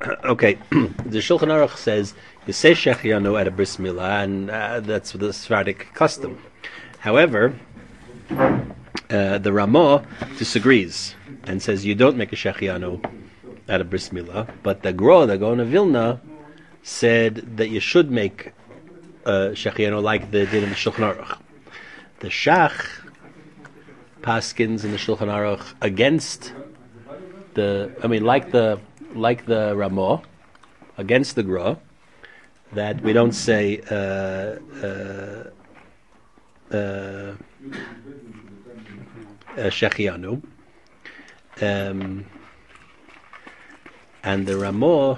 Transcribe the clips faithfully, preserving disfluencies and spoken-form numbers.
Okay, the Shulchan Aruch says you say Shechianu at a bris milah, and uh, that's the Sephardic custom. However, uh, the Ramah disagrees and says you don't make a Shechianu at a bris milah, but the Gra, the Gaon of Vilna, said that you should make a Shechianu like the din of the Shulchan Aruch. The Shach paskins in the Shulchan Aruch against the, I mean, like the like the Ramah, against the Gra, that we don't say uh, uh, uh, Shechianu, um, and the Ramah.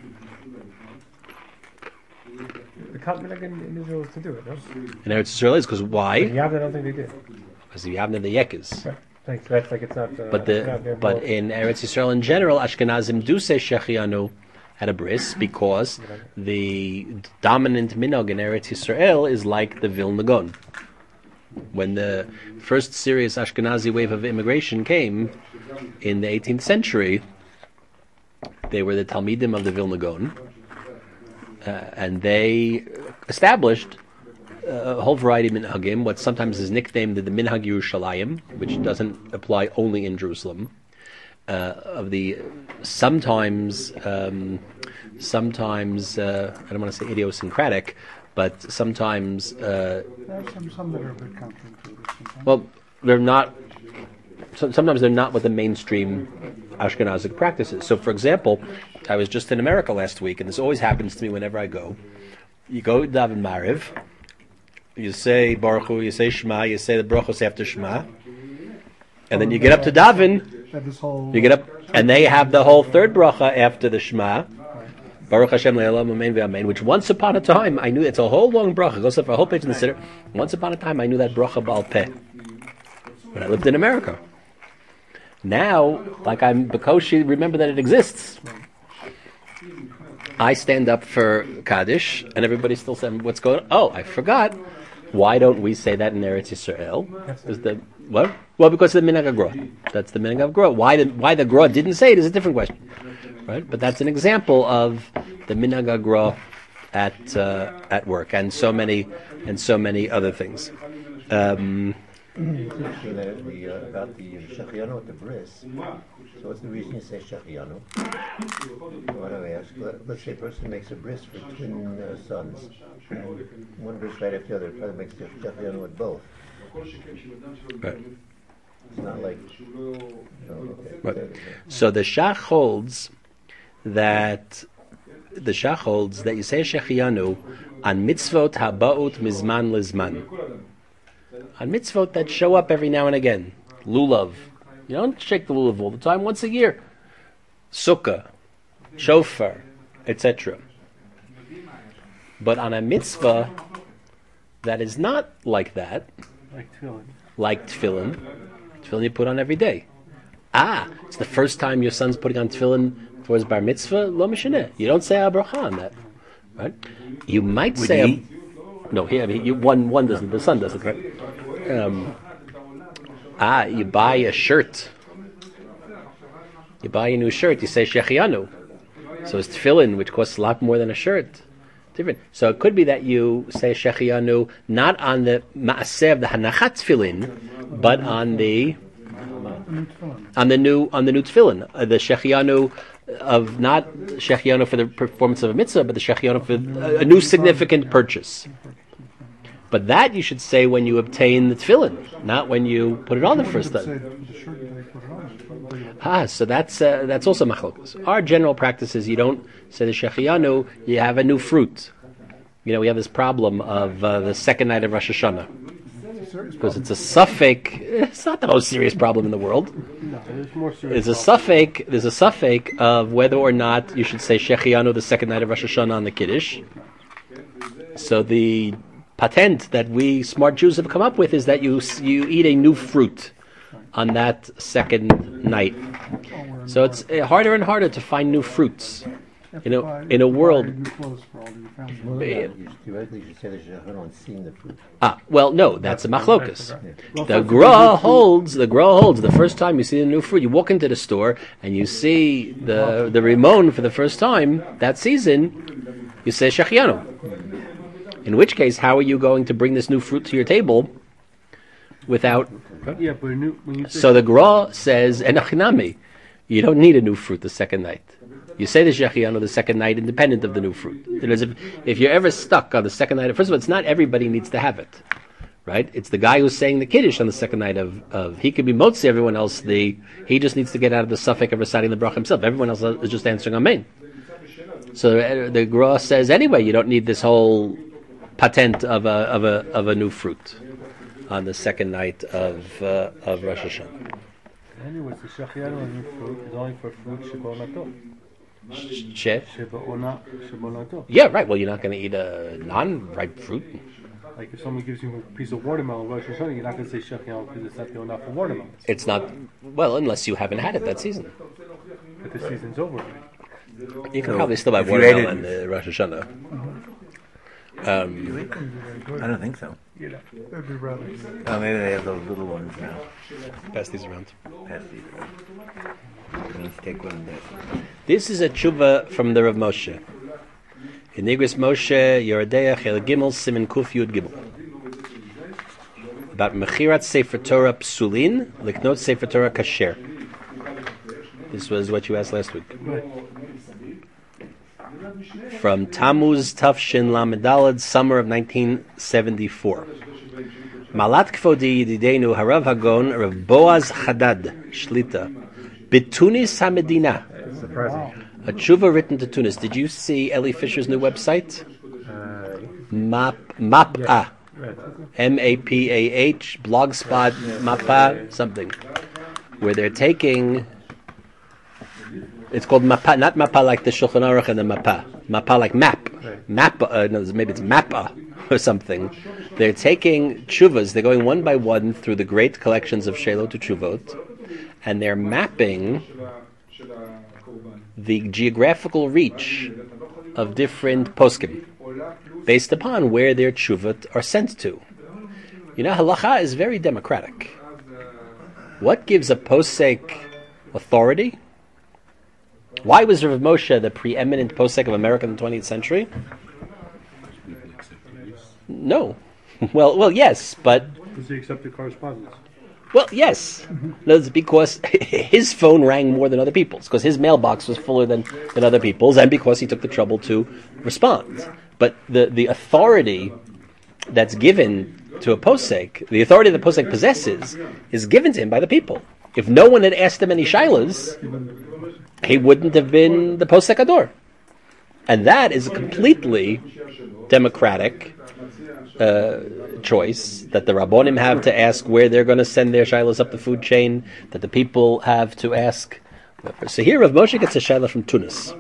The Kaltmanag in Israel is to do it, no? In Eretz Yisrael is because why? In Yavne, I don't think they did. Because you have the Yekes. Right. Thanks. That's like it's not. Uh, But the not but in Eretz Yisrael in general, Ashkenazim do say Shechianu at a bris because the dominant minog in Eretz Yisrael is like the Vilna Gaon. When the first serious Ashkenazi wave of immigration came in the eighteenth century, they were the Talmidim of the Vilna Gaon, uh, and they established a whole variety of minhagim, what sometimes is nicknamed the Minhag Yerushalayim, which doesn't apply only in Jerusalem. Uh, of the sometimes, um, sometimes uh, I don't want to say idiosyncratic, but sometimes. Uh, There are some, some that are a bit counterintuitive. well, they're not. So, sometimes they're not what the mainstream Ashkenazic practice is. So, for example, I was just in America last week, and this always happens to me whenever I go. You go to Daven Mariv. You say Baruch Hu, you say Shema, you say the brachos after Shema, and then you get up to Daven, you get up, and they have the whole third bracha after the Shema, Baruch Hashem le'olam amen ve'amen, which once upon a time, I knew, it's a whole long bracha, it goes up for a whole page in the Siddur. Once upon a time, I knew that bracha ba'al peh, when I lived in America. Now, like I'm Bekoshi, remember that it exists. I stand up for Kaddish, and everybody still says, what's going on? Oh, I forgot. Why don't we say that in Eretz Yisrael? Is the what? Well, because of the Minhag HaGra. That's the Minhag HaGra. Why the why the Gra didn't say it is a different question, right? But that's an example of the Minhag HaGra at uh, at work, and so many and so many other things. Um, So that the, uh, about the Shechianu at the bris. So what's the reason you say Shechianu? What do I ask? Let, let's say a person makes a bris for twin uh, sons. One bris right after the other. Probably makes the Shechianu with both. right. It's not like. No, okay. Right. So the Shach holds that the Shach holds that you say Shechianu on mitzvot habaut mizman lizman. On mitzvot that show up every now and again. Lulav. You don't shake the lulav all the time, once a year. Sukkah, shofar, et cetera. But on a mitzvah that is not like that, Like tefillin. like tefillin, tefillin you put on every day. Ah, it's the first time your son's putting on tefillin for his bar mitzvah, lo mishneh. You don't say a bracha on that. Right? You might Would say... he? A, no, he, I mean, you, one, one doesn't, the son doesn't, right? Um, ah, you buy a shirt. You buy a new shirt, you say Shechianu. So it's tefillin, which costs a lot more than a shirt. Different. So it could be that you say Shechianu not on the Maaseh of the Hanachat tefillin, but on the on the new on the new tefillin, uh, the Shechianu of not Shechianu for the performance of a mitzvah, but the Shechianu for a, a new significant purchase. But that you should say when you obtain the tefillin, not when you put it on the first time. Ah, so that's uh, that's also machlokas. Our general practice is you don't say the Shechianu, you have a new fruit. You know, we have this problem of uh, the second night of Rosh Hashanah. Because it's a suffix, it's not the most serious problem in the world. No, there's more serious. There's a suffix, there's a suffix of whether or not you should say Shechianu the second night of Rosh Hashanah on the Kiddush. So the patent that we smart Jews have come up with is that you you eat a new fruit on that second night. So it's harder and harder to find new fruits. have In to a- buy- in a buy world- new clothes for all your family. Well, Yeah. yeah, you theoretically should say the shechano and seeing the fruit. Ah, well, no, that's a machlokus. Well, The first, Gra holds, the Gra holds, the first time you see the new fruit, you walk into the store and you see the the Rimon for the first time that season, you say Shechianu. In which case, how are you going to bring this new fruit to your table without... yeah, but new, when you say So the Gra says, Enachinami, you don't need a new fruit the second night. You say the Shechianu the second night independent of the new fruit. That is, if, if you're ever stuck on the second night, first of all, it's not everybody needs to have it. Right? It's the guy who's saying the Kiddush on the second night of, of he could be Motzi, everyone else, the he just needs to get out of the suffix of reciting the bracha himself. Everyone else is just answering Amen. So uh, the Gra says, anyway, you don't need this whole patent of a of a of a new fruit on the second night of uh, of Rosh Hashanah. anyways, the Shechianu and new fruit is only for fruit Shebonato. Chef? Shebona, Shebonato. Yeah, right. Well, you're not going to eat a non-ripe fruit. Like if someone gives you a piece of watermelon, Rosh Hashanah, you're not going to say Shechianu because it's not going out for watermelons. It's not, well, unless you haven't had it that season. But the season's over. You can So, probably still buy if you ate watermelon it- uh, Rosh Hashanah. Um, I don't think so. You know. That'd be rather good. Oh, maybe they have those little ones now. pass these around. Pass these around. Let me take one of those. This is a tshuva from the Rav Moshe. In Nigris Moshe, Yoredeya, Chel Gimel, Simen Kuf Yud Gimel. About Mechirat Sefer Torah Psulin, Liknot Sefer Torah Kasher. This was what you asked last week. From Tammuz Tafshin Lamedalad, summer of nineteen seventy-four. Malat Kfodi Yididenu Harav Hagon Rav Boaz Hadad Shlita Bitunis HaMedina. Surprising. A tshuva written to Tunis. Did you see Eli Fisher's new website? Uh, Map Mapah. right. M A P A H Blogspot Mapa something. Where they're taking, it's called Mapa, not Mapa like the Shulchan Aruch and the Mapa. Mapa like map. Right. Map, uh, no, maybe it's Mappa or something. They're taking tshuvas, they're going one by one through the great collections of Sheilot to Tshuvot, and they're mapping the geographical reach of different poskim based upon where their tshuvot are sent to. You know, halacha is very democratic. What gives a posek authority? Why was Rav Moshe the preeminent posek of America in the twentieth century? No. Well, well, yes, but Does he accept the correspondence? well, yes. That's because his phone rang more than other people's, because his mailbox was fuller than, than other people's, and because he took the trouble to respond. But the, the authority that's given to a posek, the authority that the posek possesses, is given to him by the people. If no one had asked him any shilas, he wouldn't have been the posek ador. And that is a completely democratic uh, choice that the Rabbonim have to ask where they're going to send their shilas up the food chain, that the people have to ask. So here Rav Moshe gets a shilah from Tunis.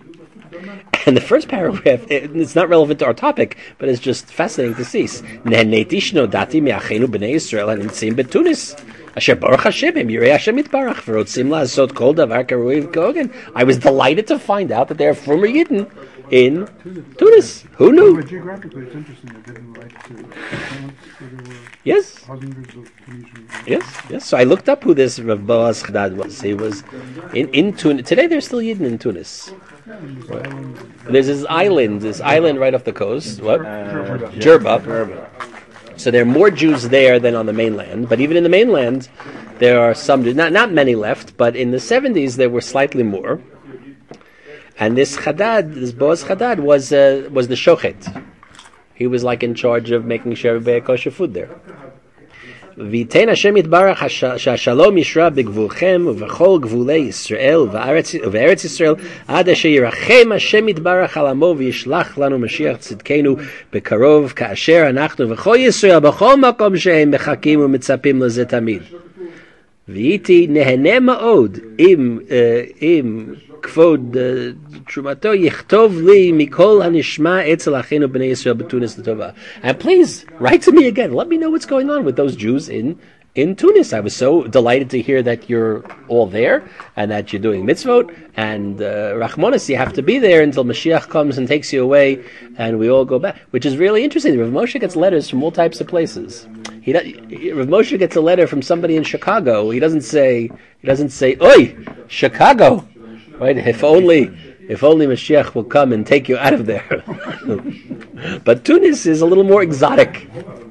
And the first paragraph, it, it's not relevant to our topic, but it's just fascinating to see. Nehnetishno dati me'achenu b'nei Yisrael hanitzim beTunis. Asher baruch Hashem im yirei Hashem yitbarach v'rotzim la'asot kol davar karui v'kogen. I was delighted to find out that there are former Yidden in Tunis. Who knew? But geographically, it's interesting. They didn't like to announce that there were Yes. hundreds of Tunisian. Yes, yes. So I looked up who this Rav Boaz Chadad was. He was in, in Tunis. Today there's still Yidden in Tunis. There's this island, this island right off the coast. What? Uh, Jerba. So there are more Jews there than on the mainland. But even in the mainland, there are some Jews. Not, not many left, but in the seventies there were slightly more. And this Chadad, this Boaz Chadad, was uh, was the shochet. He was like in charge of making sure everybody had kosher food there. V'itein Hashem yitbarach shashalom yishra b'gvulchem u'v'chol gvulei Yisrael u've'eretz Yisrael ad asher yirachem Hashem yitbarach al amo v'yishlach lanu Mashiach tzidkenu bekarov ka'asher anachnu v'chol Yisrael b'chol makom shehem mechakim u'mitzapim leze tamid. V'iti nehene ma'od im im כבוד תשומתו יכתוב לי מכל הנשמע אצל אחינו בני ישראל בתוניס לטובה. And please, write to me again. Let me know what's going on with those Jews in, in Tunis. I was so delighted to hear that you're all there and that you're doing mitzvot. And uh, Rachmanis, you have to be there until Mashiach comes and takes you away, and we all go back. Which is really interesting. Rav Moshe gets letters from all types of places. He, he Rav Moshe gets a letter from somebody in Chicago. He doesn't say he doesn't say, "Oi, Chicago," right? If only if only Mashiach will come and take you out of there. But Tunis is a little more exotic.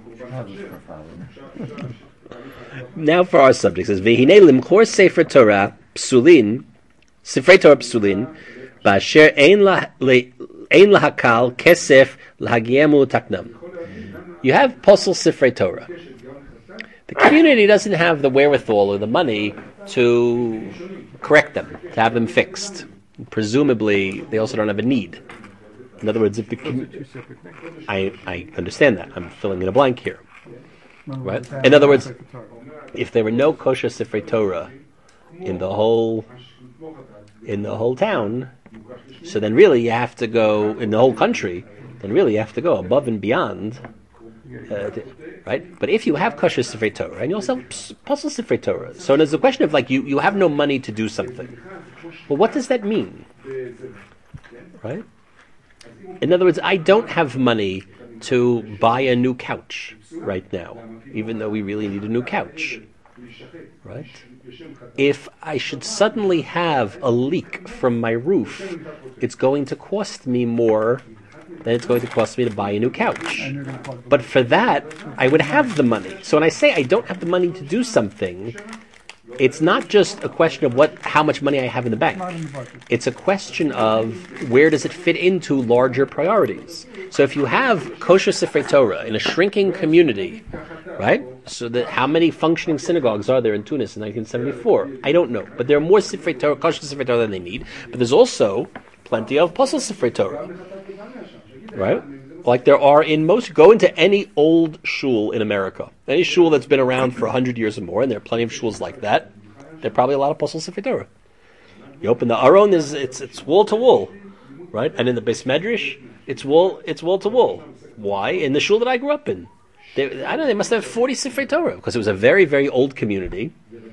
Now for our subject, it says Vehine limchor sefer Torah psulin, sifrei Torah psulin, ba'asher ein lahakal kesef lahagiemu taknam. You have posel sifrei Torah. The community doesn't have the wherewithal or the money to correct them, to have them fixed. Presumably, they also don't have a need. In other words, if the com- I I understand that. I'm filling in a blank here. Right? In other words, if there were no kosher Sifrei Torah in the whole in the whole town, so then really you have to go in the whole country. Then really you have to go above and beyond, uh, to, right? But if you have kosher Sifrei Torah and you also have posel Sifrei Torah, so there's a question of like you, you have no money to do something. Well, what does that mean, right? In other words, I don't have money to buy a new couch right now, even though we really need a new couch, right? If I should suddenly have a leak from my roof, it's going to cost me more than it's going to cost me to buy a new couch. But for that, I would have the money. So when I say I don't have the money to do something, it's not just a question of what, how much money I have in the bank. It's a question of where does it fit into larger priorities. So if you have kosher Sifrei Torah in a shrinking community, right? So that how many functioning synagogues are there in Tunis in nineteen seventy-four? I don't know, but there are more Sifrei Torah, kosher Sifrei Torah than they need. But there's also plenty of posel Sifrei Torah, right? Like there are in most, go into any old shul in America, any shul that's been around for one hundred years or more, and there are plenty of shuls like that, there are probably a lot of posel Sifrei Torah. You open the Aron, is it's it's wall to wall, right? And in the Beis Medrash, it's wall it's wall to wall. Why? In the shul that I grew up in, they, I don't know, they must have forty Sifrei Torah, because it was a very, very old community.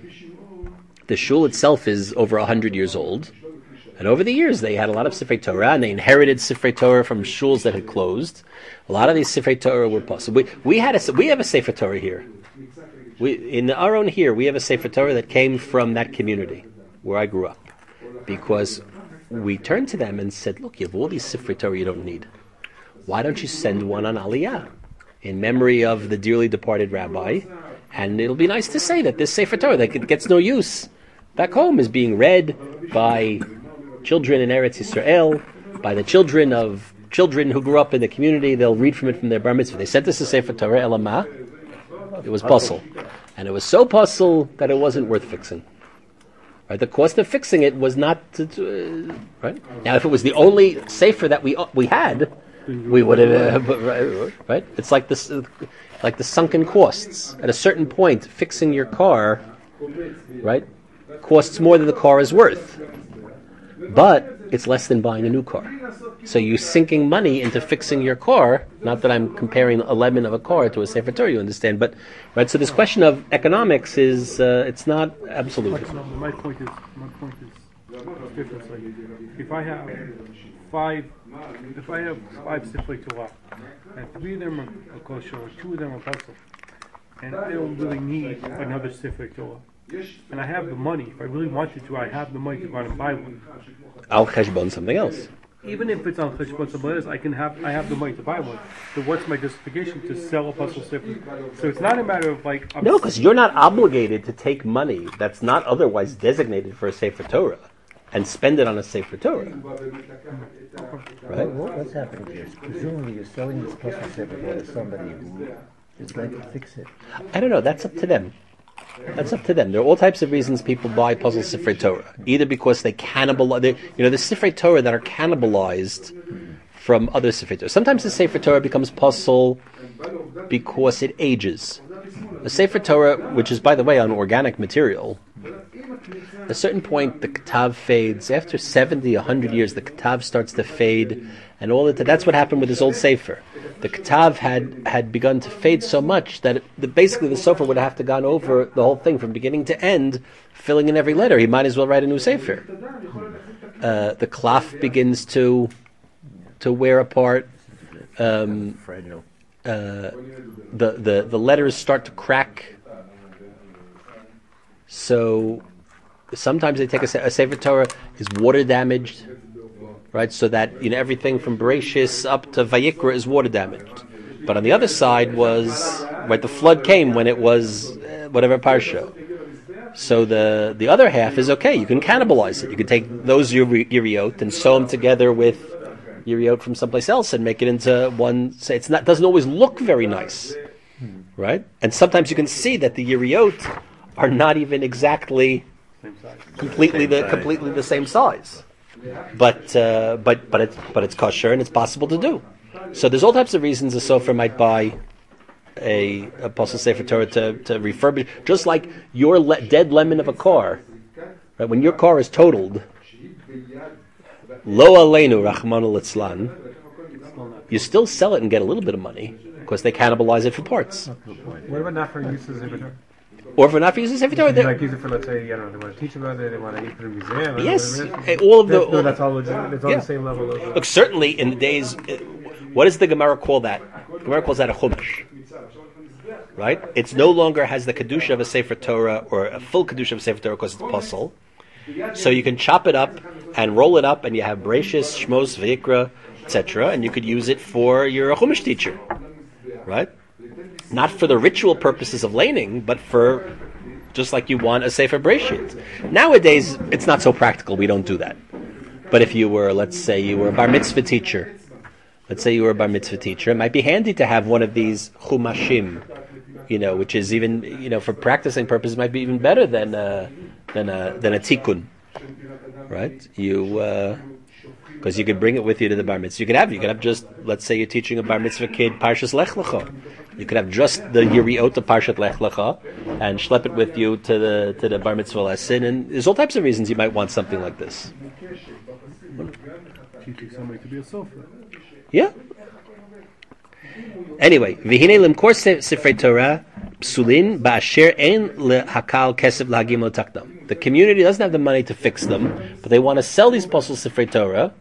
The shul itself is over one hundred years old. And over the years, they had a lot of Sifrei Torah, and they inherited Sifrei Torah from shuls that had closed. A lot of these Sifrei Torah were possible. We, we had a we have a Sefer Torah here. We in our own here, we have a Sefer Torah that came from that community where I grew up, because we turned to them and said, "Look, you have all these Sifrei Torah you don't need. Why don't you send one on Aliyah in memory of the dearly departed rabbi? And it'll be nice to say that this Sefer Torah that gets no use back home is being read by children in Eretz Yisrael, by the children of children who grew up in the community. They'll read from it from their bar mitzvah." They sent us a Sefer Torah, Elamah. It was posel. And it was so posel that it wasn't worth fixing. Right? The cost of fixing it was not, to, to, uh, right? Now, if it was the only Sefer that we uh, we had, we would have, uh, right, right? It's like this, uh, like the sunken costs. At a certain point, fixing your car, right, costs more than the car is worth. But it's less than buying a new car. So you're sinking money into fixing your car. Not that I'm comparing a lemon of a car to a Sefer Torah, you understand. But right. So this question of economics is uh, it's not absolute. No, my point is my point is different. Like, if I have five, if I have five Sifrei Torah, and three of them are kosher, or two of them are posel, and I don't really need another Sifrei Torah, and I have the money. If I really wanted to, I have the money to go out and buy one. Al cheshbon something else. Even if it's on cheshbon somebody else, I can have I have the money to buy one. So what's my justification to sell a posel Sefer? So it's not a matter of like I'm no, because you're not obligated to take money that's not otherwise designated for a Sefer Torah and spend it on a Sefer Torah. Right? Well, what's happening here is presumably you're selling this posel Sefer Torah to somebody who is going to fix it. I don't know. That's up to them. That's up to them. There are all types of reasons people buy posel Sifrei Torah. Either because they cannibalize, they, you know, the Sifrei Torah that are cannibalized from other Sifrei Torah. Sometimes the Sefer Torah becomes posel because it ages. A Sefer Torah, which is, by the way, on organic material, At a certain point, the katav fades. After seventy, one hundred years, the katav starts to fade, and all that. That's what happened with this old sefer. The katav had, had begun to fade so much that it, the, basically the sofer would have to gone over the whole thing from beginning to end, filling in every letter. He might as well write a new sefer. Uh, the klaf begins to to wear apart. Um, Fragile. uh, the, the the letters start to crack. So sometimes they take a, a Sefer Torah is water damaged, right? So that you know everything from Bereshis up to Vayikra is water damaged. But on the other side was right. The flood came when it was uh, whatever parsha. So the the other half is okay. You can cannibalize it. You can take those yiri- yiriot and sew them together with yiriot from someplace else and make it into one. Say it's not doesn't always look very nice, right? And sometimes you can see that the yiriot are not even exactly completely Same the size. completely the same size, but uh, but but it's but it's kosher and it's possible to do. So there's all types of reasons a sofer might buy a apostle sefer Torah to, to refurbish, just like your le- dead lemon of a car. Right, when your car is totaled, lo aleinu rachmana litzlan, you still sell it and get a little bit of money because they cannibalize it for parts. What about not for use as a Sefer Torah? Or if we're not for using sefer Torah, They they're- like use it for, let's say, I don't know, they want to teach about it, they want to put it in a museum. I don't know yes, whatever it eh, is. all of the. That's, no, all- that's all legitimate. It's all Yeah. the same level. Of, uh, Look, certainly in the days, uh, what does the Gemara call that? The Gemara calls that a chumash, right? It's no longer has the kedusha of a sefer Torah or a full kedusha of a sefer Torah because it's apostle. So you can chop it up and roll it up, and you have Bereshis, Shmos, Vayikra, et cetera, and you could use it for your chumash teacher, right? Not for the ritual purposes of laning, but for just like you want a sefer Bereshit. Nowadays, it's not so practical. We don't do that. But if you were, let's say, you were a bar mitzvah teacher, let's say you were a bar mitzvah teacher, it might be handy to have one of these chumashim, you know, which is even, you know, for practicing purposes, might be even better than a, than a, than a tikkun, right? You, because you could bring it with you to the bar mitzvah. You could have, you could have just, let's say you're teaching a bar mitzvah kid Parshas Lech Lecha. You could have just the Yiriot of Parshat Lech Lecha and schlep it with you to the to the bar mitzvah lesson. And there's all types of reasons you might want something like this. Teaching somebody to be a sofer. Yeah. Anyway, v'hinei limkor sifrei Torah psulin ba'asher ein lehakal kesef lahagim lo takdam. The community doesn't have the money to fix them, but they want to sell these apostle sifrei Torah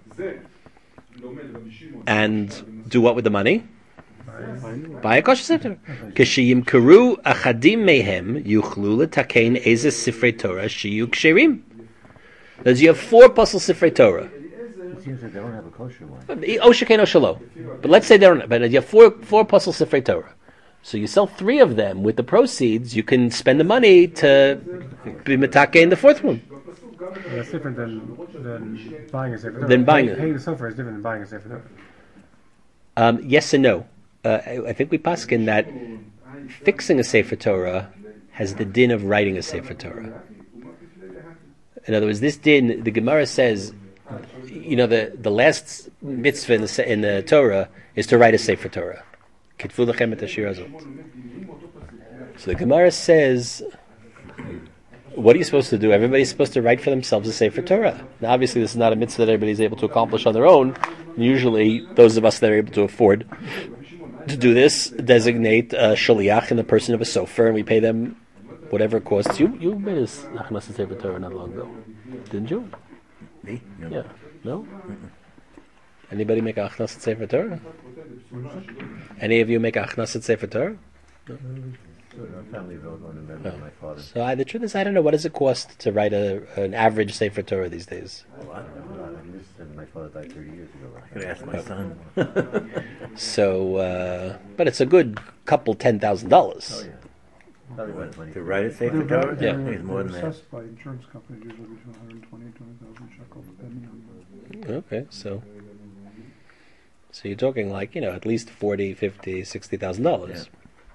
and do what with the money? Buy a kosher sefer. K'sheyimkaru achadim mehem yuchlu letakein eze sifrei Torah shiyu ksherim. Because you have four apostle sifrei Torah. It seems like they don't have a kosher one. Oshikein Oshalo. But let's say they don't. But you have four four apostle sifrei Torah. So you sell three of them. With the proceeds, you can spend the money to be metake in the fourth one. That's different than, than buying a Sefer Torah. Than buying Pay- it. Paying the sofer is different than buying a Sefer Torah. Um, yes and no. Uh, I, I think we paskin that fixing a sefer Torah has the din of writing a sefer Torah. In other words, this din, the Gemara says, you know, the, the last mitzvah in the, se- in the Torah is to write a sefer Torah. Kitvu lechem et hashir hazot. So the Gemara says, what are you supposed to do? Everybody's supposed to write for themselves a sefer Torah. Now, obviously, this is not a mitzvah that everybody's able to accomplish on their own. Usually, those of us that are able to afford to do this designate a shaliach in the person of a sofer, and we pay them whatever it costs. You you made a Achnas Sefer Torah not long ago, didn't you? Me? No. Yeah. No? Anybody make Achnas Sefer Torah? Any of you make Achnas Sefer Torah? So our family wrote one in memory of my father. So I, the truth is, I don't know, what does it cost to write a an average Sefer Torah these days? Oh, I don't know. I mean, this, and my father died thirty years ago. I could ask my son. So, uh, but it's a good couple ten thousand dollars. Oh, yeah. Probably about twenty. To write a Sefer They're, Torah? Yeah. I think it's more than that. assessed by insurance companies usually between one hundred twenty and twenty thousand shekel, depending on Okay, so so you're talking like, you know, at least forty, fifty, sixty thousand dollars.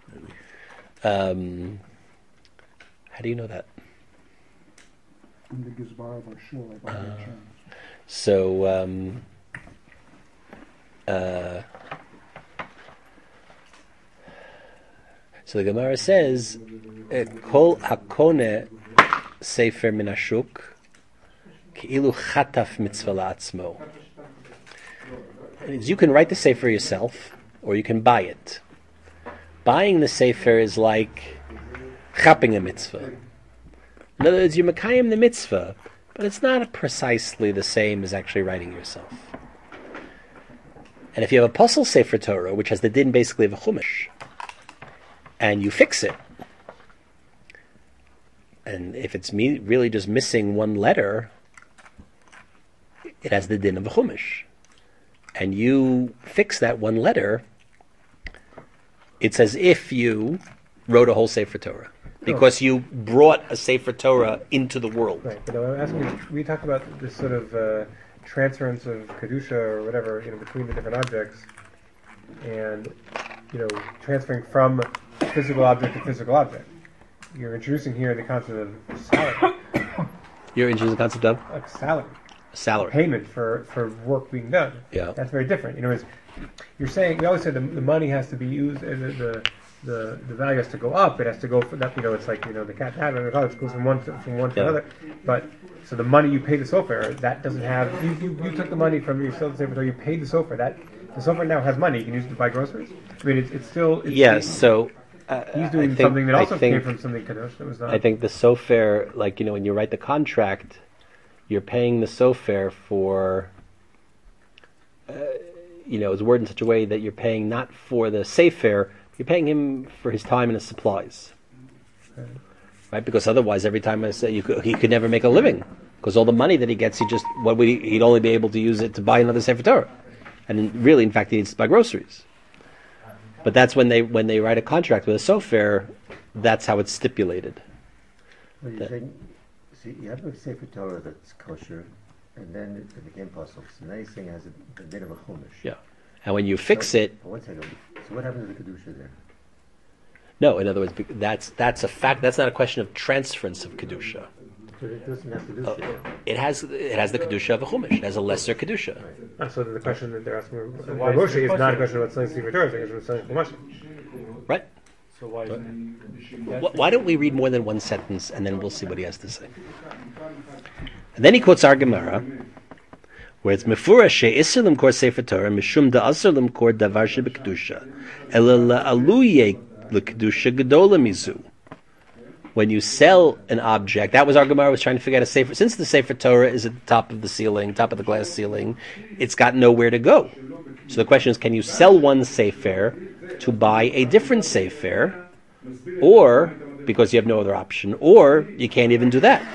Um, how do you know that? and the gizbar of our shul, I buy the insurance. So, um, uh, so the Gemara says, uh, "Kol hakone sefer min hashuk keilu chataf mitzvah la'atzmo. You can write the sefer yourself, or you can buy it. Buying the sefer is like chapping a mitzvah. In other words, you're mekayim the mitzvah, but it's not precisely the same as actually writing yourself. And if you have a puzzle sefer Torah, which has the din basically of a chumash, and you fix it, and if it's me really just missing one letter, it has the din of a chumash, and you fix that one letter, it's as if you wrote a whole sefer Torah, because you brought a sefer Torah into the world. Right, but I'm asking, we talk about this sort of uh, transference of kedusha or whatever, you know, between the different objects, and you know, transferring from physical object to physical object. You're introducing here the concept of salary. You're introducing the concept of Like salary. salary. Payment for, for work being done. Yeah. That's very different. You know, it's, you're saying, we always say the, the money has to be used, and the, the the the value has to go up. It has to go for that. You know, it's like, you know, the cat hat, it goes from one to, from one to Yeah. another. But so the money you pay the sofer, that doesn't have. You, you, you took the money from your sales saver, you paid the sofer. That the sofer now has money. You can use it to buy groceries. I mean, it's, it's still. It's, Yes, it's, so uh, he's doing I think, something that also I think, came from something kadosh that was not. I think the sofer, like, you know, when you write the contract, you're paying the sofer for, uh, you know, it's worded in such a way that you're paying not for the sefer, you're paying him for his time and his supplies. Okay. Right? Because otherwise, every time I say, you could, he could never make a living. Because all the money that he gets, he just, what would he, he'd only be able to use it to buy another sefer Torah. And in, really, in fact, he needs to buy groceries. But that's when they when they write a contract with a sofer, that's how it's stipulated. Well, you're That- saying, see, you have a sefer Torah that's kosher, and then it, it became possible. So now you're saying it has a, a bit of a chumash. Yeah. And when you fix So- it, oh, one second. So what happened to the kedusha there? no, in other words, bec- that's that's a fact. That's not a question of transference of kedusha. But it doesn't have kedusha. Uh, there. it has it has the kedusha of a chumash. It has a lesser kedusha. Ah, so the question that they're asking So Rav why is Moshe it is not a kosher? question about selling sefer Torah, it's a question about selling chumash. Right? So why isn't Wh- Why don't we read more than one sentence and then we'll see what he has to say. And then he quotes our Gemara, where it's mefurash she'isur limkor sefer Torah mishum da'asur limkor davar shebekdusha ela la'aluye l'kedusha gedola mizu. When you sell an object, that was our Gemara was trying to figure out a sefer. Since the sefer Torah is at the top of the ceiling, top of the glass ceiling, it's got nowhere to go. So the question is, can you sell one sefer to buy a different sefer, or because you have no other option, or you can't even do that?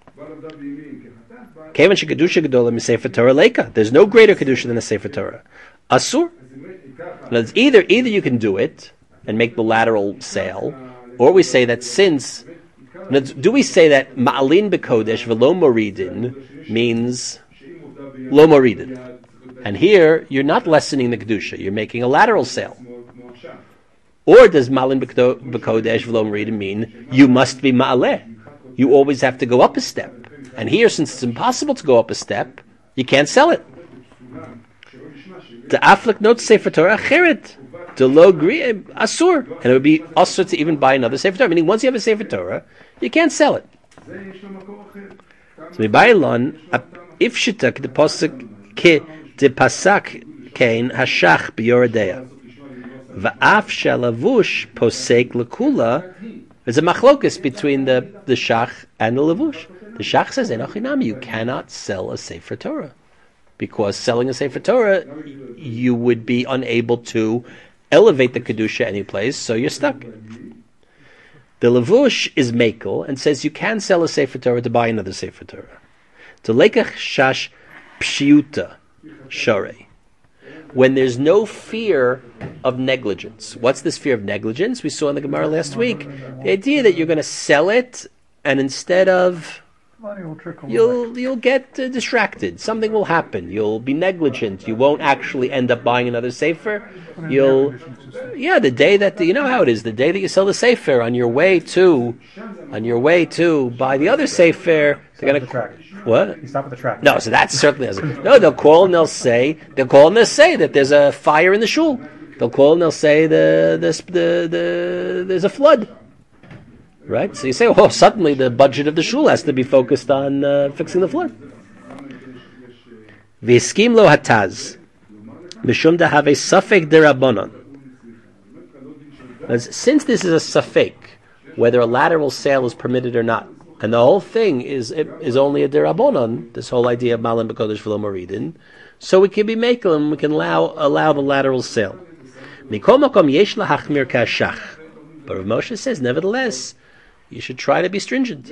Kevan shekadusha gedola misefer Torah leika. There's no greater kedusha than a sefer Torah. Asur. Now, it's either either you can do it and make the lateral sale, or we say that since. Now, do we say that ma'alin bekodesh v'lo moridin means lo moridin? And here you're not lessening the kedusha; you're making a lateral sale. Or does ma'alin bekodesh v'lo moridin mean you must be ma'aleh? You always have to go up a step. And here, since it's impossible to go up a step, you can't sell it. The aflik notes sefer Torah acheret. The lo gri asur, and it would be asur to even buy another sefer Torah. Meaning, once you have a sefer Torah, you can't sell it. So we buy lon if shitak the pasuk ke de pasak kain hashach biyoradeya va'af shalavush posek lekula. There's a machlokus between the the shach and the levush. The shach says enochinami, you cannot sell a sefer Torah because selling a sefer Torah you would be unable to elevate the kedusha any place, so you're stuck. The levush is mekel and says you can sell a sefer Torah to buy another sefer Torah. To lekach shash pshiuta sharei. When there's no fear of negligence. What's this fear of negligence? We saw in the Gemara last week the idea that you're going to sell it, and instead of Money will trickle away. you'll you'll get uh, distracted. Something will happen. You'll be negligent. You won't actually end up buying another sefer. Put in You'll air conditioning system. yeah, the day that the, you know how it is. The day that you sell the sefer on your way to on your way to buy the other sefer, they're Stop going at the track. what? You stop at the track. No, so that certainly doesn't. No, they'll call and they'll say they'll call and they'll say that there's a fire in the shul. They'll call and they'll say the the the, the there's a flood. Right? So you say, oh, suddenly the budget of the shul has to be focused on uh, fixing the floor. V'iskim lo hataz mishum da have a safek derabanan. Since this is a safek, whether a lateral sale is permitted or not, and the whole thing is is only a derabanan, this whole idea of malim b'kodesh v'lo moridin, so we can be making, we can allow allow the lateral sale. Mikol makom yesh lahachmir kashach. But Rav Moshe says, nevertheless, you should try to be stringent.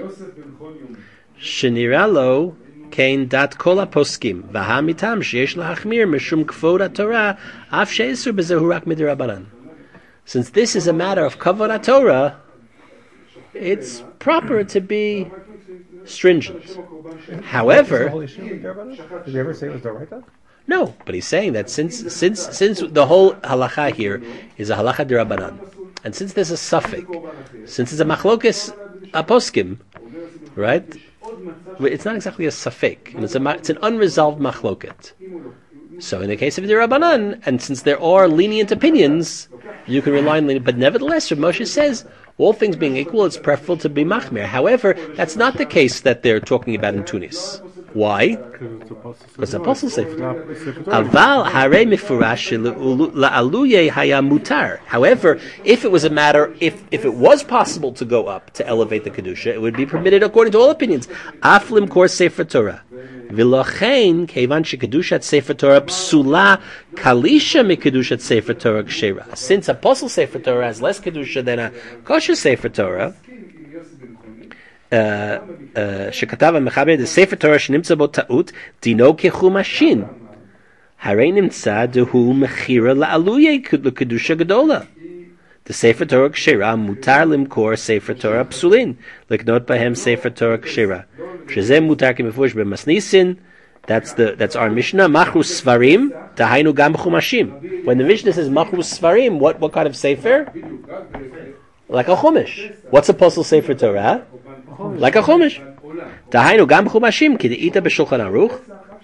Sheniralo kain dat kol poskim v'hamitam sheyesh lahachmir mishum kvod haTorah af she'isur bezehu rak midirabanan. Since this is a matter of kavod haTorah, it's proper to be stringent. However, did we ever say it was Doraita? no, but he's saying that since since since the whole halacha here is a halacha d'Rabbanan, and since there's a suffix, since it's a machlokes aposkim, right? It's not exactly a suffix, and it's a it's an unresolved machloket. So in the case of d'Rabbanan, and since there are lenient opinions, you can rely on lenient. But nevertheless, Rav Moshe says, all things being equal, it's preferable to be machmir. However, that's not the case that they're talking about in Tunis. Why? Because the apostle Sefer Torah. Aval harei mifurash la'aluye haya mutar. However, if it was a matter, if if it was possible to go up to elevate the kedusha, it would be permitted according to all opinions. Aflim kor Sefer Torah. V'lochein kevan shekedushat Sefer Torah psula kalisha mikedushat Sefer Torah kshera. Since apostle Sefer Torah has less kedusha than a kosher Sefer Torah, שכתב המחבר בספר תורה שנמצא בו טעות דינו כחומשין הרי נמצא דהו מחירה לעלויי לקדושה גדולה. בספר תורה כשרה מותר למכור ספר תורה פסולין לקנות בהם ספר תורה כשרה שזה מותר כמפורש במסניסין. That's the that's our Mishnah. Machru Svarim, Tahainu Gam Chumashim. When the Mishnah says Machru Svarim, what what kind of sefer? Like a chumash. What's apostle sefer Torah? Like a chumash. Tahainu Gam Chumashim Kideita b'Shulchan Aruch.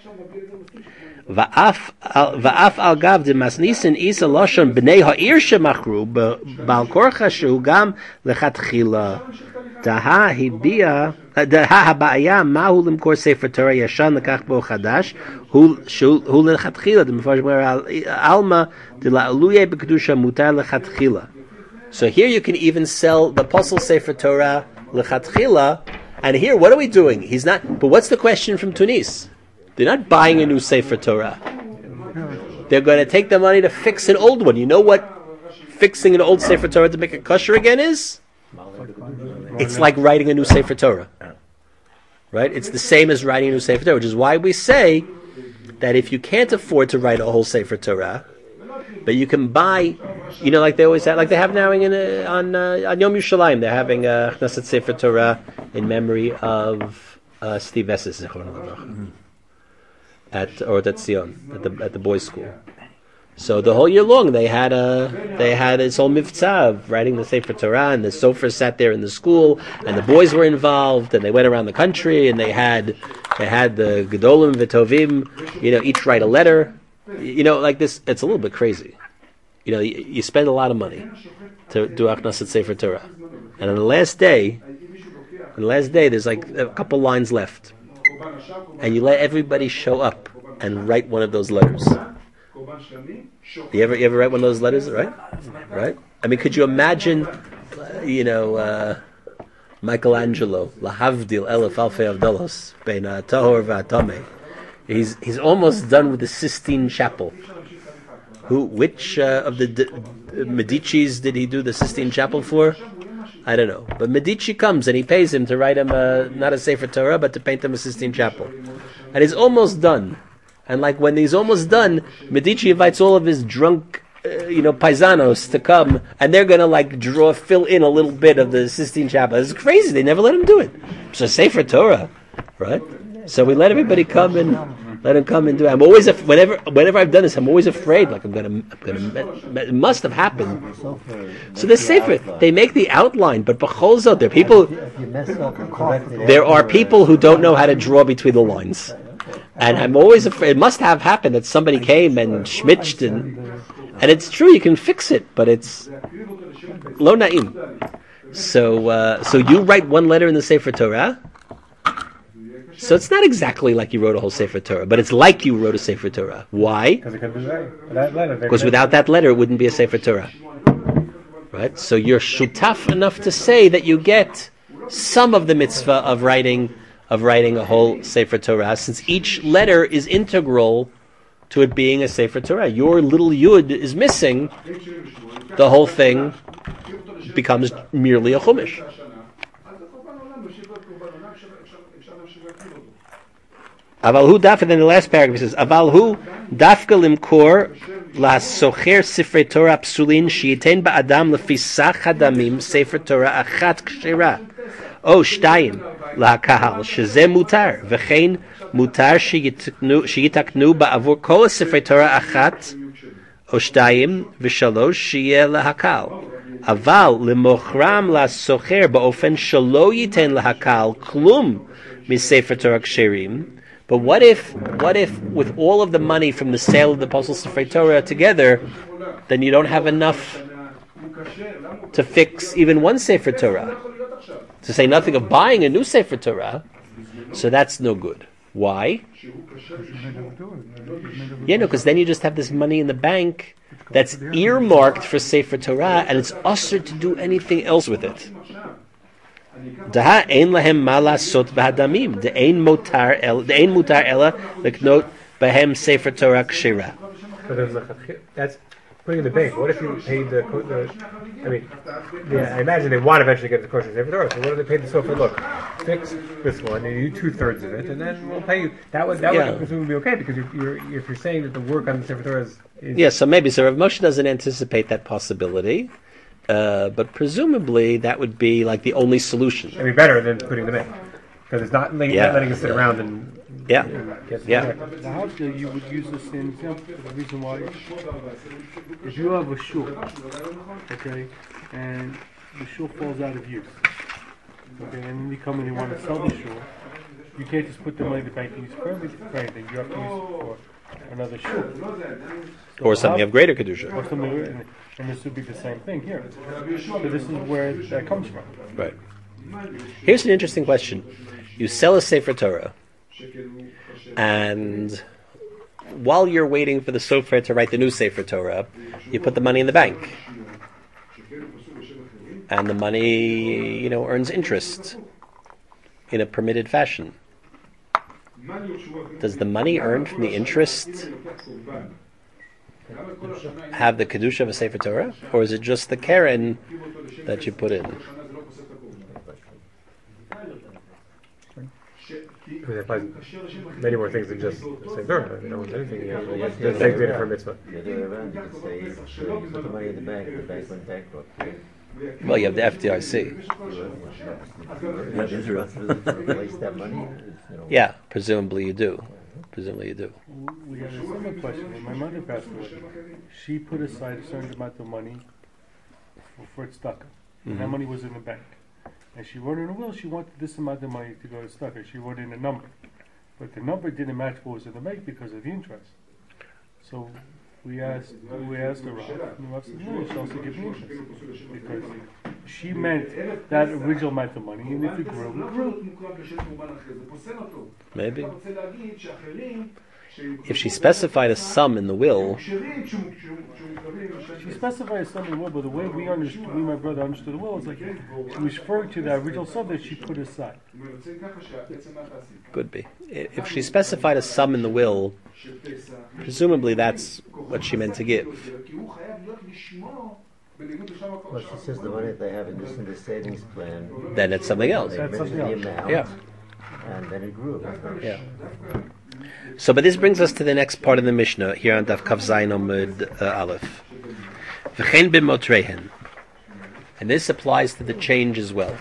Va'af va'af al gav de masnisin isa loshon b'nei ha'ir shemachru b'al korcha shehu gam lechatchila. Daha hibia daha habaya mahu limkor sefer Torah yashan lekach bo chadash hu hu lechatchila. The Mefarshim were alma de la'aluye b'kedusha mutar lechatchila. So here you can even sell the apostle sefer Torah lechatchila. And here, what are we doing? He's not. But what's the question from Tunis? They're not buying a new sefer Torah. They're going to take the money to fix an old one. You know what fixing an old sefer Torah to make it kosher again is? It's like writing a new sefer Torah, right? It's the same as writing a new sefer Torah, which is why we say that if you can't afford to write a whole sefer Torah, but you can buy, you know, like they always have, like they have now in a, on uh, on Yom Yerushalayim, they're having a Knesset Sefer Torah in memory of uh, Steve Esses at or at Zion at the at the boys' school. So the whole year long they had a they had this whole mitzvah of writing the Sefer Torah, and the sofer sat there in the school, and the boys were involved, and they went around the country, and they had they had the Gedolim V'Tovim, you know, each write a letter. You know, like this, it's a little bit crazy. You know, you, you spend a lot of money to do Akhnasat Sefer Torah, and on the last day, on the last day, there's like a couple lines left, and you let everybody show up and write one of those letters. You ever, you ever write one of those letters, right? Right? I mean, could you imagine, uh, you know, uh, Michelangelo, Lahavdil Elef Alfei Avdalos, Bein Tahor V'Atameh. He's he's almost done with the Sistine Chapel. Who, which uh, of the D- Medicis did he do the Sistine Chapel for? I don't know. But Medici comes and he pays him to write him a, not a Sefer Torah, but to paint him a Sistine Chapel. And he's almost done. And like when he's almost done, Medici invites all of his drunk, uh, you know, paisanos to come, and they're gonna like draw, fill in a little bit of the Sistine Chapel. It's crazy. They never let him do it. It's a Sefer Torah, right? So we let everybody come and let him come and do it. I'm always af- whenever whenever I've done this, I'm always afraid. Like I'm gonna, I'm gonna. It must have happened. So the sefer, they make the outline, but b'cholzot, there are people. There are people who don't know how to draw between the lines, and I'm always afraid. It must have happened that somebody came and schmitched, and and it's true you can fix it, but it's lo na'im. So, uh, so you write one letter in the Sefer Torah. So it's not exactly like you wrote a whole Sefer Torah, but it's like you wrote a Sefer Torah. Why? Because it could be that, that letter. Because without that letter, it wouldn't be a Sefer Torah. Right? So you're shutaf enough to say that you get some of the mitzvah of writing of writing a whole Sefer Torah, since each letter is integral to it being a Sefer Torah. Your little yud is missing, the whole thing becomes merely a chumash. Aval hu daf, and then the last paragraph says, Aval hu dafka limkor la socher sifrei Torah psulin sheyiten ba'adam lefi sach hadamim Sefer Torah achat kshira. O shtayim lahakahal shezeh mutar v'chein mutar sheyitaknu ba'avur kol sifrei Torah achat o shtayim v'shalosh sheyeh lahakal. Aval limochram la socher ba'ofen shelo yiten lahakal klum miSefer Torah kshirim. But what if, what if, with all of the money from the sale of the Apostle Sifrei Torah together, then you don't have enough to fix even one Sefer Torah? To say nothing of buying a new Sefer Torah, so that's no good. Why? Yeah, no, because then you just have this money in the bank that's earmarked for Sefer Torah, and it's usher to do anything else with it. Daha ein lahem malasot b'hadamim. The ein mutar el, the ein mutar ella leknot behem Sefer Torah kshira. That's putting in the bank. What if you paid the, the I mean, yeah, I imagine they want to eventually get the kosher Sefer Torah. So what if they paid the sofa? Look, fix this one, and you do two thirds of it, and then we'll pay you. That would that Yeah. would presumably be okay because you're, you're if you're saying that the work on the Sefer Torah is, is Yeah, so maybe so. Rav Moshe doesn't anticipate that possibility, uh, but presumably that would be like the only solution. it'd be better than putting them in because it's not, letting- Yeah. not letting it sit around and Yeah, and get yeah. The house that you would use the same example. The reason why, if you have a shul, okay, and the shul falls out of use, okay, and then you come and you want to sell the shul, you can't just put the money in the bank and use it for everything. For anything. You have to use it for another shul. So Or the something house- of greater kedusha. Or something, and, and this would be the same thing here. So this is where that comes from. Right. Here's an interesting question. You sell a Sefer Torah, and while you're waiting for the sofer to write the new Sefer Torah, you put the money in the bank. And the money, you know, earns interest in a permitted fashion. Does the money earned from the interest have the kedusha of a Sefer Torah? Or is it just the keren that you put in? I mean, it applies many more things than just the Sefer Torah. You know, with anything, you know, like, the same thing for a mitzvah. The other way around, you could say, you put the money in the bank, the bank went bankrupt. Well, you have the F D I C. You Replace that money, you know. Yeah, presumably you do. Presumably you do. We had a similar question. When my mother passed away, she put aside a certain amount of money for, for tzedakah. And that money was in the bank. And she wrote in a will she wanted this amount of money to go to tzedakah. She wrote in a number. But the number didn't match what was in the bank because of the interest. So we asked we asked the Rav, and the Rav said, no, she also give me interest. Because she meant that original amount of money, and if it grew, it grew. Maybe. If she specified a sum in the will, She specified something in the will, but the way we understood, we, my brother, understood the will, is like she was referring to the original sum that she put aside. could be. I- If she specified a sum in the will, presumably that's what she meant to give. Well, she says the money they have in this in the savings plan, Then it's something else. they That's measure something the else. amount, Yeah. and then it grew. Yeah. So, but this brings us to the next part of the Mishnah here on Daf Kav Zayin Amud uh, Aleph. V'chein b'motrehen, and this applies to the change as well.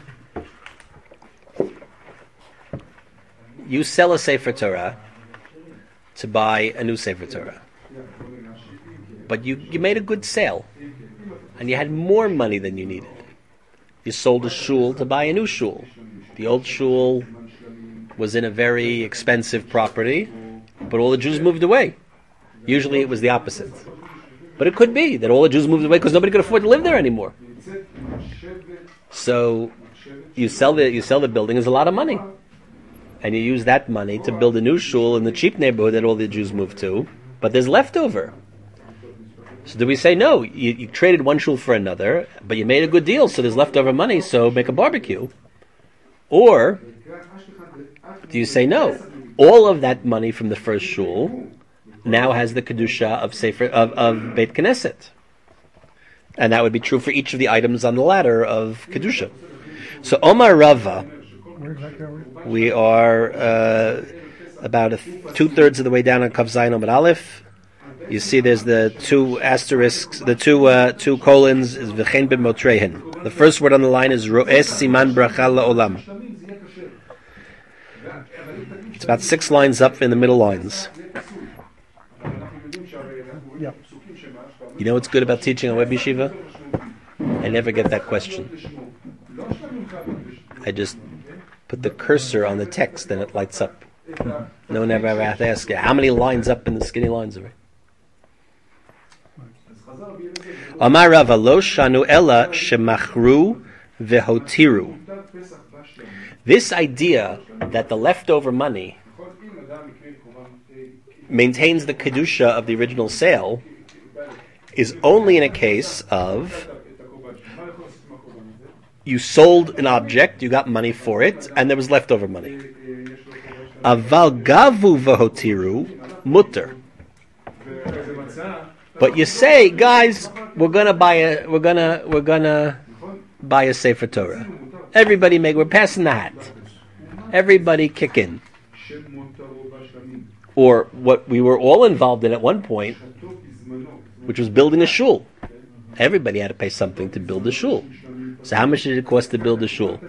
You sell a Sefer Torah to buy a new Sefer Torah, but you you made a good sale, and you had more money than you needed. You sold a shul to buy a new shul. The old shul was in a very expensive property, but all the Jews moved away. Usually it was the opposite. But it could be that all the Jews moved away because nobody could afford to live there anymore. So you sell the you sell the building is a lot of money, and you use that money to build a new shul in the cheap neighborhood that all the Jews moved to. But there's leftover. So do we say no? You, you traded one shul for another, but you made a good deal, so there's leftover money. So make a barbecue. Or do you say no? All of that money from the first shul now has the kedusha of Sefer of, of Beit Knesset, and that would be true for each of the items on the ladder of kedusha. So Omar Rava, Where exactly are we? we are uh, about a th- two thirds of the way down on Kav Zayin Omar Aleph. You see, there's the two asterisks, the two uh, two colons is v'chein b'motrehen. The first word on the line is ro'es siman bracha la'olam. It's about six lines up in the middle lines. Yeah. You know what's good about teaching on Web Yeshiva? I never get that question. I just put the cursor on the text and it lights up. No one ever have to ask you, how many lines up in the skinny lines are we? Amar Rava lo shanu ella shemachru vehotiru. This idea that the leftover money maintains the kedusha of the original sale is only in a case of you sold an object, you got money for it, and there was leftover money. Aval gavu vehotiru mutter. But you say, guys, we're gonna buy a, we're gonna, we're gonna buy a Sefer Torah. Everybody make, we're passing the hat. Everybody kick in. Or what we were all involved in at one point, which was building a shul. Everybody had to pay something to build a shul. So how much did it cost to build a shul?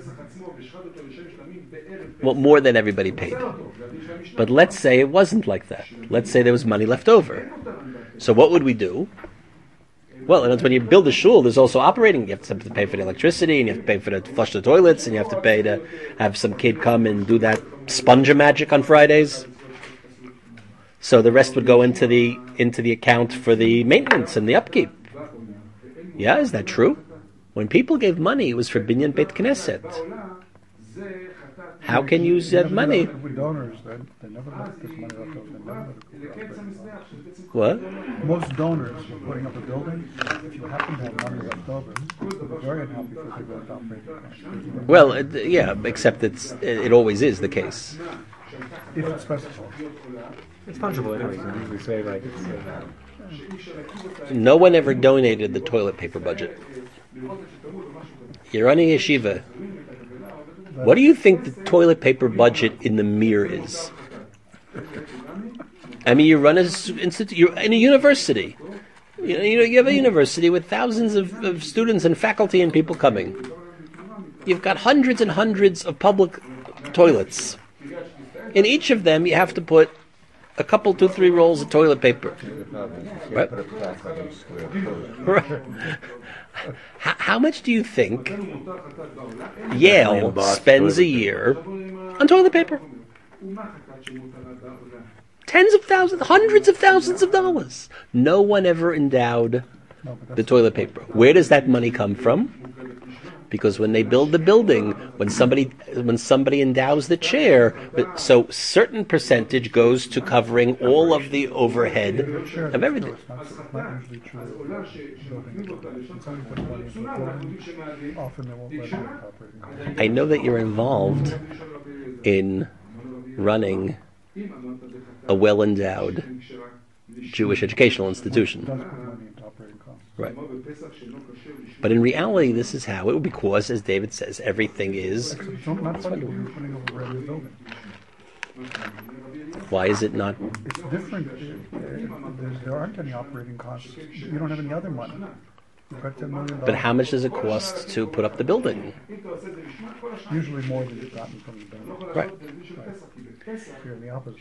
Well, more than everybody paid. But let's say it wasn't like that. Let's say there was money left over. So what would we do? Well, and when you build a shul, there's also operating. You have to pay for the electricity, and you have to pay for the flush the toilets, and you have to pay to have some kid come and do that sponge magic on Fridays. So the rest would go into the into the account for the maintenance and the upkeep. Yeah, is that true? When people gave money, it was for Binyan Beit Knesset. How can you use that money? If we donors, they, they never let this money left over. They never let it go operating. What? Most donors are putting up a building. If you happen to have money left over, they're very unhappy because they go to operating costs. Well, it, yeah, except it's it, it always is the case. If it's specified. It's fungible anyway. You can usually say like it's. Uh, No one ever donated the toilet paper budget. You're running a yeshiva. What do you think the toilet paper budget in the Mir is? I mean, you run a s- institute. You're in a university. You know, you know, you have a university with thousands of, of students and faculty and people coming. You've got hundreds and hundreds of public toilets. In each of them, you have to put a couple, two, three rolls of toilet paper. What? Put a plaque on each square foot. Right. How, how much do you think Yale spends a year on toilet paper? Tens of thousands, hundreds of thousands of dollars. No one ever endowed the toilet paper. Where does that money come from? Because when they build the building, when somebody when somebody endows the chair, but so certain percentage goes to covering all of the overhead of everything. It's not, not usually true. When somebody puts money into a building, often they won't let it go to operating costs. I know that you're involved in running a well-endowed Jewish educational institution. Does put money into operating costs. Right. But in reality, this is how it would, because, as David says, everything is. It's not not funny when you're putting up a brand new building. Why is it not? It's different. Uh, there's, there aren't any operating costs. You don't have any other money. You've got ten million dollars. But how much does it cost to put up the building? Usually more than you've gotten from the building. Right. If you're in the opposite.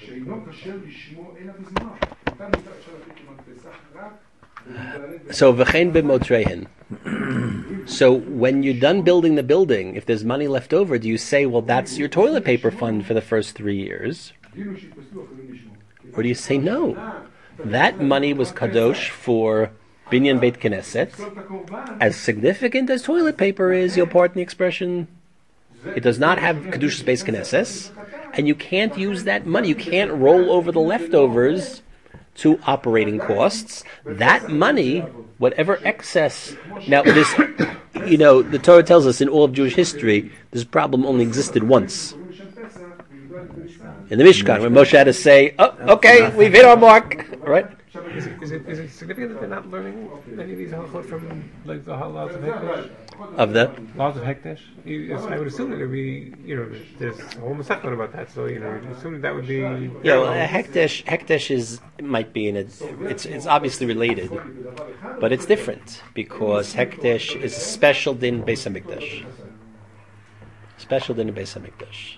So v'chein b'motrehen. So when you're done building the building, if there's money left over, do you say, well, that's your toilet paper fund for the first three years? Or do you say, no, that money was kadosh for Binyan Beit Knesset, as significant as toilet paper is, you'll pardon the expression, it does not have Kedushas Beis Knesset, and you can't use that money. You can't roll over the leftovers to operating costs. That money, whatever excess, now this, you know, the Torah tells us in all of Jewish history, this problem only existed once. In the Mishkan, when Moshe had to say, oh, okay, we've hit our mark, right? Is it, is it, is it significant that they're not learning any of these halachot from like the laws of Hekdesh? Of the? Laws of Hekdesh? You- it's- I would assume that it would be, you know, there's a whole masechta about that, so, you know, you'd assume that, that would be... Yeah, well, uh, Hekdesh, Hekdesh is, might be in a, it's, it's obviously related, but it's different, because Hekdesh is a special din Beis HaMikdash. Special din in Beis HaMikdash.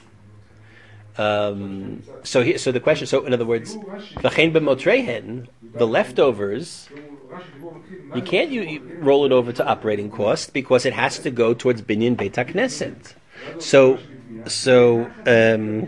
Um, so, he, so the question. So, in other words, v'chein b'motrehen, the leftovers, you can't you, you roll it over to operating cost because it has to go towards binyan Beit HaKnesset. So, so. Um,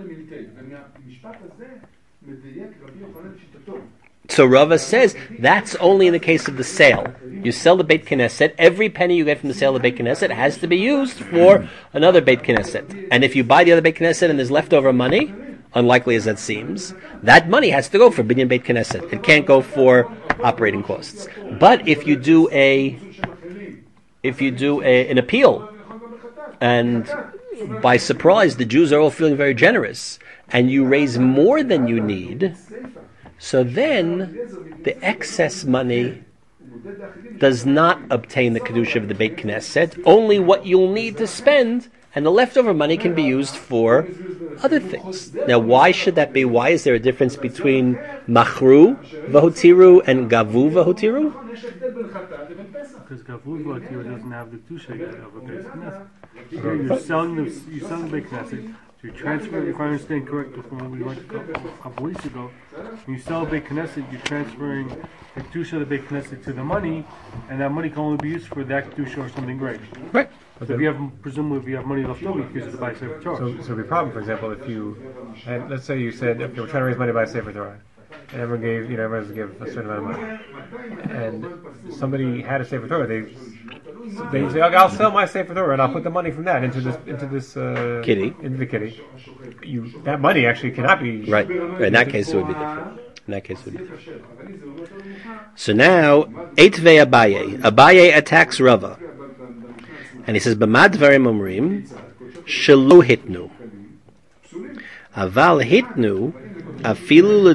So Rava says that's only in the case of the sale. You sell the Beit Knesset, every penny you get from the sale of the Beit Knesset has to be used for another Beit Knesset. And if you buy the other Beit Knesset and there's leftover money, unlikely as that seems, that money has to go for Binyan Beit Knesset. It can't go for operating costs. But if you do a, if you do a, an appeal, and by surprise the Jews are all feeling very generous, and you raise more than you need, so then the excess money does not obtain the Kedusha of the Beit Knesset, only what you'll need to spend, and the leftover money can be used for other things. Now, why should that be? Why is there a difference between Machru Vahotiru and Gavu Vahotiru? Because Gavu Vahotiru doesn't have the Kedusha yet of a Beit Knesset. Here you're selling the, you're selling the Beit Knesset. So you transfer, if I understand correctly from what we went a couple, a couple weeks ago, when you sell a Beit Knesset, you're transferring the Kedusha of the Beit Knesset to the money, and that money can only be used for that Kedusha or something great. Right. So if you have, presumably, if you have money left over, you can use it to buy Sefer Torah. So, so the problem, for example, if you, and let's say you said, okay, we're trying to raise money by Sefer Torah, and everyone gave, you know, everyone gave a certain amount of money, and somebody had a Sefer Torah, they, they say, okay, I'll sell my Sefer Torah, and I'll put the money from that into this, into this uh, kitty, into the kitty. You, that money actually cannot be right. In that case, it would be different. In that case, it would be different. So now, Eitvei Abaye. Abaye attacks Rava. And he says, "B'mad dvarim omrim, shelo hitnu, aval hitnu, afilu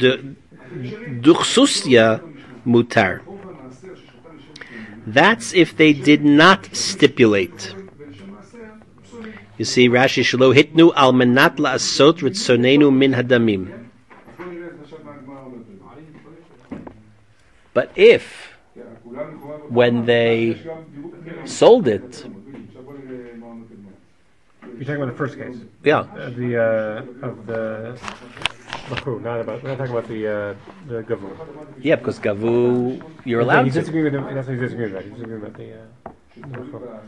l'duchsusya mutar." That's if they did not stipulate. You see, Rashi, shelo hitnu al menat la'asot ritzonenu min hadamim. But if, when they sold it, you're talking about the first case. yeah, Uh, the uh, of the Machru, not about. We're not talking about the uh, the Gavu. yeah, because gavu, you're allowed You to. disagree with him. That's what you disagree with. That. You disagree about the. Uh, the Machru.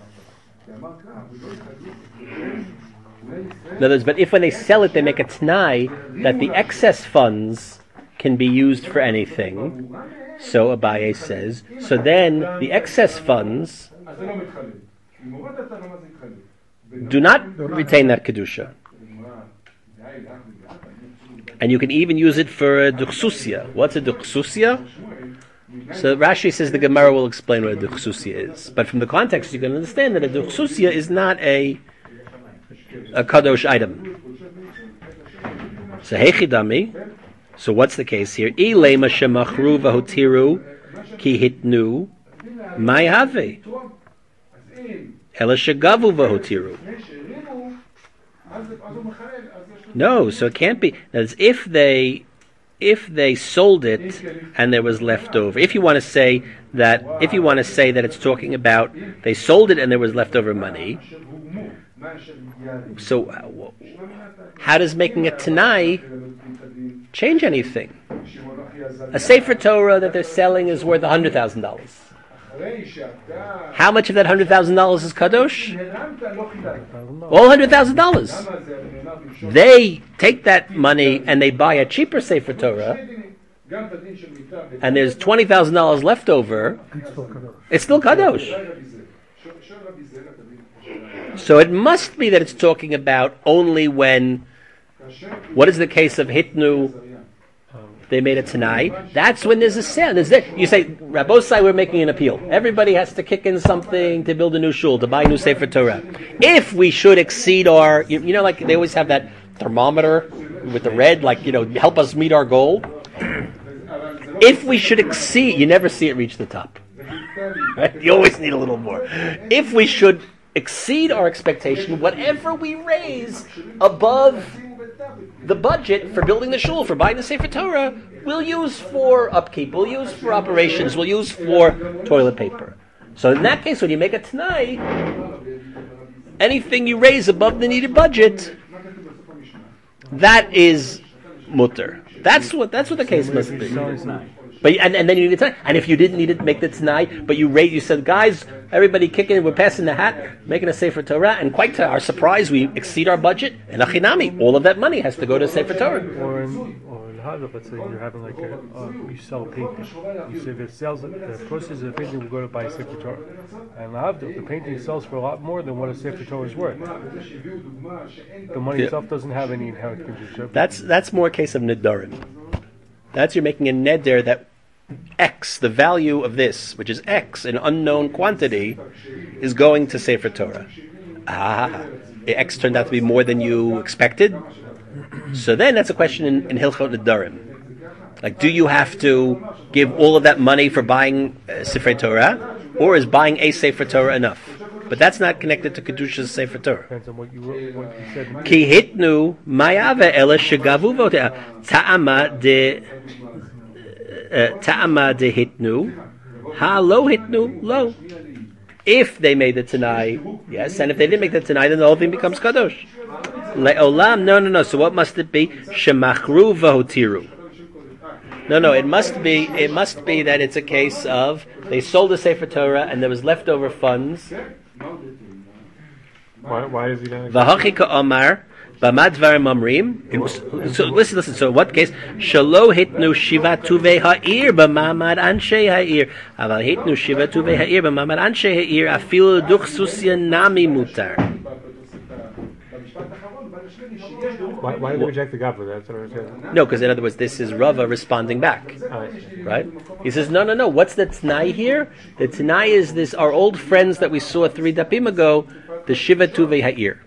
In other words, but if when they sell it, they make a t'nai that the excess funds can be used for anything. So Abaye says, so then the excess funds do not retain that kedusha, and you can even use it for a duchsusya. What's a duchsusya? So Rashi says the Gemara will explain what a duchsusya is, but from the context you can understand that a duchsusya is not a a kadosh item. So hechidami. So what's the case here? Ilema shemachru vahotiru ki hitnu mai have ela shegavu vahotiru. No, so it can't be. That's if they if they sold it and there was left over. If you want to say that, if you want to say that it's talking about they sold it and there was leftover money. So uh, how does making a tanai change anything? A Sefer Torah that they're selling is worth one hundred thousand dollars. How much of that one hundred thousand dollars is kadosh? All one hundred thousand dollars. They take that money and they buy a cheaper Sefer Torah, and there's twenty thousand dollars left over, It's still kadosh. it's still kadosh. So it must be that it's talking about only when. What is the case of Hitnu? They made a Tanai. That's when there's a sale. There's there. You say, Rabbosai, we're making an appeal. Everybody has to kick in something to build a new shul, to buy a new Sefer Torah. If we should exceed our, you, you know, like they always have that thermometer with the red, like, you know, help us meet our goal. If we should exceed, you never see it reach the top. Right? You always need a little more. If we should exceed our expectation, whatever we raise above the budget for building the shul, for buying the Sefer Torah, we'll use for upkeep, we'll use for operations, we'll use for toilet paper. So in that case, when you make a Tanai, anything you raise above the needed budget, that is mutter. That's what that's what the case must be. But and, and then you need a Tanai. And if you didn't need it, make the Tanai, but you raise, you said, guys, everybody kicking, we're passing the hat, making a Sefer Torah, and quite to our surprise, we exceed our budget, and achinami, all of that money has to go to Sefer Torah. Or in, or in Haggadah, let's say you're having like a, uh, you sell a painting. You say the sales, the proceeds of the painting will go to buy a Sefer Torah. And Haggadah, the painting sells for a lot more than what a Sefer Torah is worth. The money Yeah. itself doesn't have any inherent contribution. That's that's more a case of nedarim. That's you're making a neder that X, the value of this, which is X, an unknown quantity, is going to Sefer Torah. Ah, X turned out to be more than you expected. So then that's a question in, in Hilchot Nedarim. Like, do you have to give all of that money for buying uh, Sefer Torah, or is buying a Sefer Torah enough? But that's not connected to Kedusha's Sefer Torah. Depends on what you, wrote, what you said. Ki hitnu mayave ela shegavu vota ta'ama de ta'ama de hitnu ha lo hitnu lo. If they made the Tanai, yes, and if they didn't make the Tanai, then the whole thing becomes kadosh. Le'olam, no, no, no. So what must it be? Shemachru v'hotiru. No, no. It must be. It must be that it's a case of they sold the Sefer Torah and there was leftover funds. Why, why is he going to... V'hachika Omar b'mad dvarim amrim. So listen, listen. So what case? Shalo hitnu shiva tuvei ha'ir b'mamad anshe ha'ir. Aval hitnu shiva tuvei ha'ir b'mamad anshe ha'ir afilu duch susya nami mutar. Why, why did they reject the Gavla? That's what I was saying. No, because in other words, this is Rava responding back. Oh, I see. Right? He says, no, no, no. What's the Tanai here? The Tanai is this, our old friends that we saw three dapim ago, the Shiva Tuvei Ha'ir.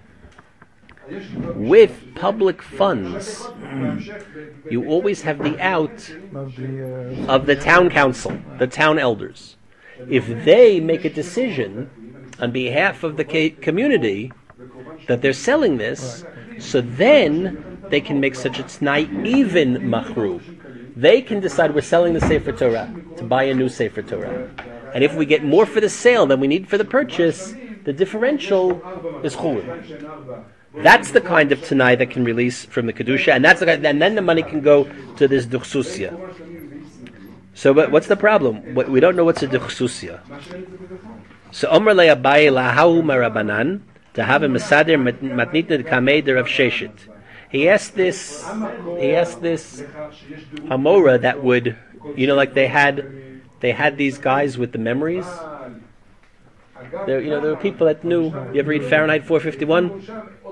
With public funds, you always have the out Of the, uh, of the town council, the town elders. If they make a decision on behalf of the ca- community that they're selling this, so then they can make such a Tanai even machru. They can decide we're selling the Sefer Torah to buy a new Sefer Torah. And if we get more for the sale than we need for the purchase, the differential is chulin. That's the kind of Tanai that can release from the Kedusha, and that's the kind, and then the money can go to this duchsusya. So but what's the problem? What, we don't know what's a duchsusya. So Omer le Abaye lahahu marabanan to have a Mesader matnitna kamei de Rav Sheshit. He asked this. He asked this Amora that would, you know, like they had, they had these guys with the memories. There, you know, there were people that knew. You ever read Fahrenheit four fifty-one?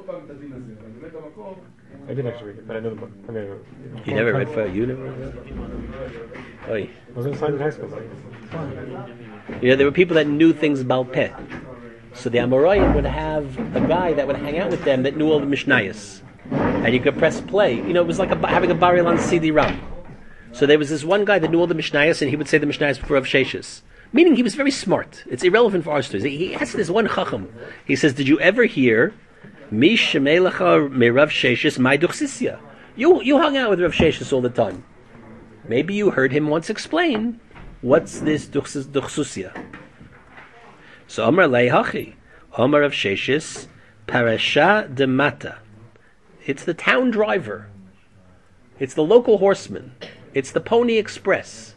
I didn't actually read it, but I know the book. I mean, You never read Fahrenheit. You never read that? Oy. I was inside in high school. Like, You know, there were people that knew things about Peh. So the Amoraim would have a guy that would hang out with them that knew all the Mishnayos. And you could press play. You know, it was like a, having a Bar Ilan C D-ROM. So there was this one guy that knew all the Mishnayos, and he would say the Mishnayos before Rav Sheshis. Meaning he was very smart. It's irrelevant for our stories. He asked this one Chacham. He says, did you ever hear, Mi Shemelecha me Rav Sheshis my duchsisya? You, you hung out with Rav Sheshis all the time. Maybe you heard him once explain, what's this duchsusya? So Amar Leihachi, Amar of Sheshis, Parasha de Mata. It's the town driver. It's the local horseman. It's the Pony Express.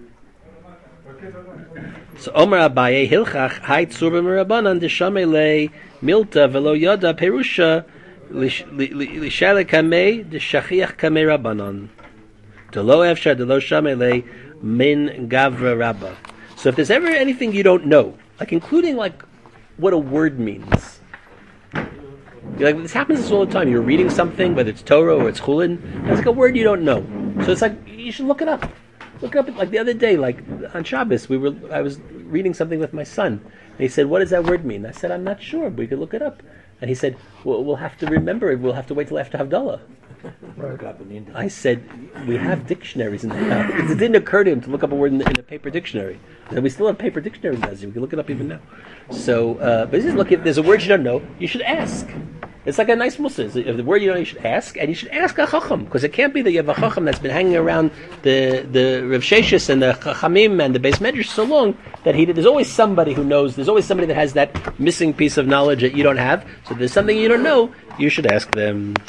So Omar Abaye Hilchach Hai Tzurba Mirabanan Deshamele Milta Velo Yada Perusha Lishale Kamei Deshachiach Kamei Rabbanan. Delo efshar delo shamele min gavra rabba. So if there's ever anything you don't know, like including like what a word means. Like this happens to us all the time. You're reading something, whether it's Torah or it's Chulin, it's like a word you don't know. So it's like you should look it up. Look it up. Like the other day, like on Shabbos, we were I was reading something with my son, and he said, "What does that word mean?" I said, "I'm not sure, but we could look it up." And he said, well, "We'll have to remember it. We'll have to wait till after Havdalah." I said, "We have dictionaries in the house." It didn't occur to him to look up a word in, the, in a paper dictionary. And we still have paper dictionaries, Nazir. We can look it up even now. So, uh, but just look, if there's a word you don't know, you should ask. It's like a nice mussar. If the word you don't know, you should ask, and you should ask a chacham, because it can't be that you have a chacham that's been hanging around the the Rav Sheshis and the chachamim and the Beis Medrash so long that he there's always somebody who knows. There's always somebody that has that missing piece of knowledge that you don't have. So if there's something you don't know, you should ask them.